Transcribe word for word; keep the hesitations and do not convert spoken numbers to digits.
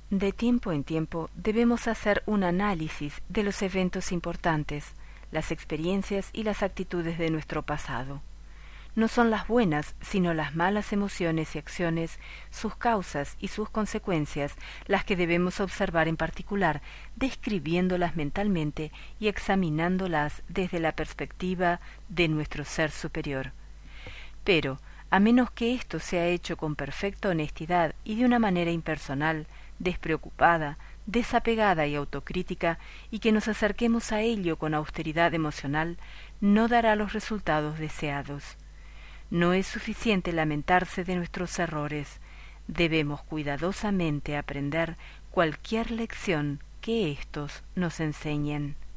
De tiempo en tiempo debemos hacer un análisis de los eventos importantes, las experiencias y las actitudes de nuestro pasado. No son las buenas, sino las malas emociones y acciones, sus causas y sus consecuencias, las que debemos observar en particular, describiéndolas mentalmente y examinándolas desde la perspectiva de nuestro ser superior. Pero, a menos que esto sea hecho con perfecta honestidad y de una manera impersonal, despreocupada, desapegada y autocrítica, y que nos acerquemos a ello con austeridad emocional, no dará los resultados deseados. No es suficiente lamentarse de nuestros errores, debemos cuidadosamente aprender cualquier lección que éstos nos enseñen.